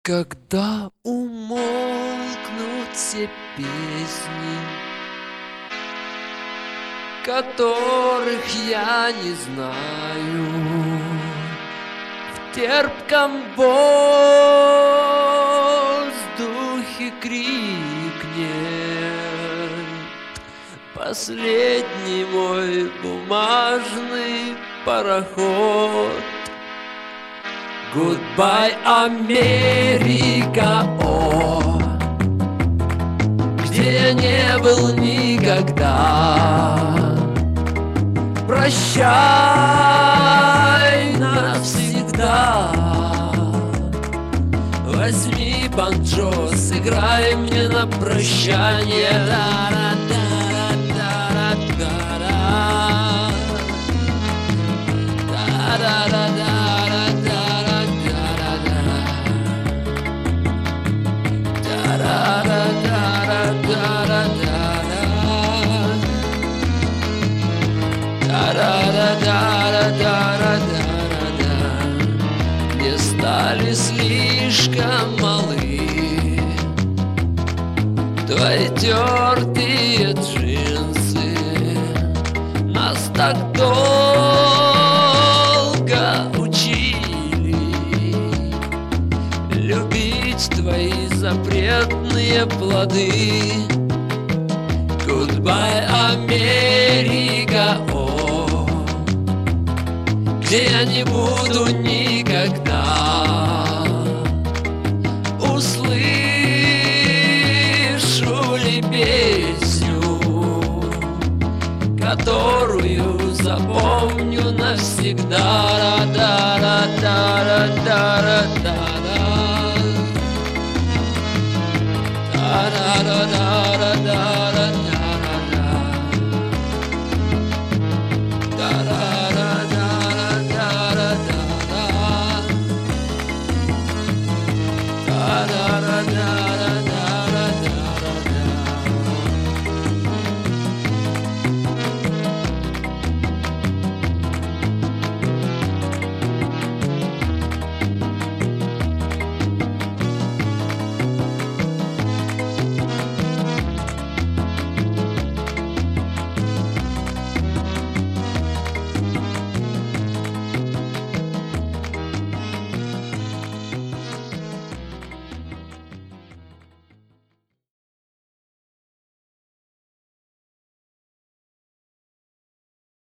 Когда умолкнут все песни, которых я не знаю, в терпком воздухе крикнет последний мой бумажный пароход. Goodbye, Америка, о, где я не был никогда. Прощай навсегда. Возьми банджо, сыграй мне на прощание. Мне стали слишком малы твои тертые джинсы. Нас так долго учили любить твои запретные плоды. Goodbye, Америка, о, где я не буду никогда. Услышу ли песню, которую запомню навсегда? Да-да-да-да-да-да-да-да-да-да.